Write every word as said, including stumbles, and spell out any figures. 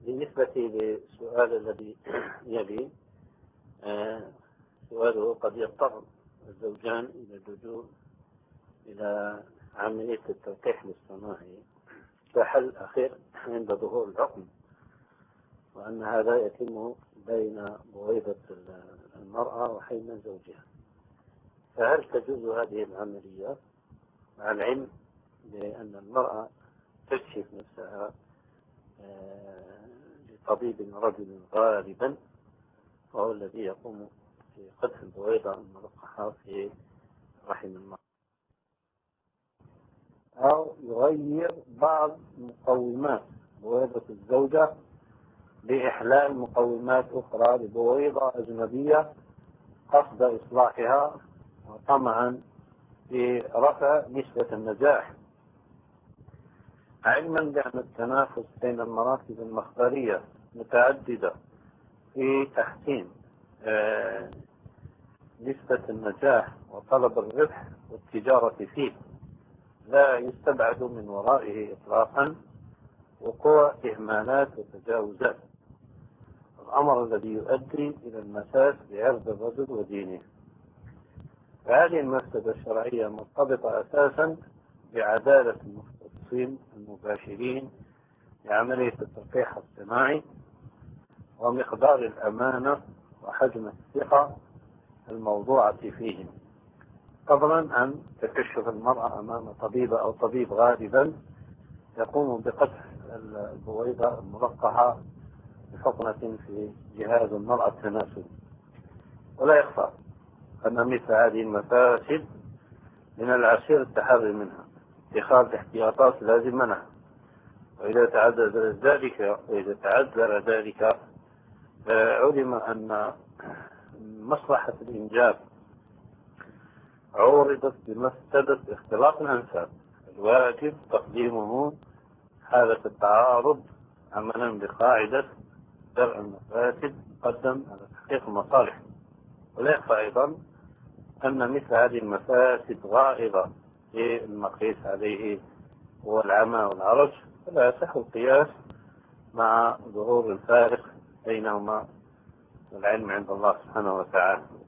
بالنسبة للسؤال الذي يلي، سؤاله قد يضطر الزوجان إلى اللجوء إلى عملية التلقيح الاصطناعي كحل أخير عند ظهور العقم، وأن هذا يتم بين بويضة المرأة وحيمن زوجها. فهل تجوز هذه العملية مع العلم بأن المرأة تكشف نفسها لطبيب رجل غالبا، وهو الذي يقوم في قذف البويضة الملقحة في رحم المرأة، أو يغير بعض مقومات بويضة الزوجة بإحلال مقومات أخرى لبويضة أجنبية قصد إصلاحها وطمعا في رفع نسبة النجاح، علما بأن التنافس بين المراكز المخبرية متعددة في تحسين آه نسبة النجاح وطلب الربح والتجارة فيه لا يستبعد من ورائه إطلاقا وقوع إهمالات وتجاوزات، الأمر الذي يؤدي إلى المساس بعرض الرجل ودينه. فهذه المفسدة الشرعية مرتبطة أساسا بعدالة المختصين المباشرين لعملية التلقيح الصناعي ومقدار الأمانة وحجم الثقة الموضوعة فيهم، فضلا عن تكشف المرأة أمام طبيبة أو طبيب غالبا يقوم بقذف البويضة الملقحة بحقنة في جهاز المرأة التناسلي. ولا يخفى أن مثل هذه المفاسد من العسير التحري منها، اتخاذ احتياطات لازمة لها، وإذا تعذر ذلك وإذا تعذر ذلك علم أن مصلحة الإنجاب عورضت بمفسدة اختلاط الأنساب، الواجب تقديمه حالة التعارض عملا بقاعدة درء المفاسد مقدم على تحقيق المصالح. ولا يخفى أيضا أن مثل هذه المفاسد غائضة في المقيس عليه هو العمى والعرج، فلا يصح القياس مع ظهور الفارق بينهما والعلم عند الله سبحانه وتعالى.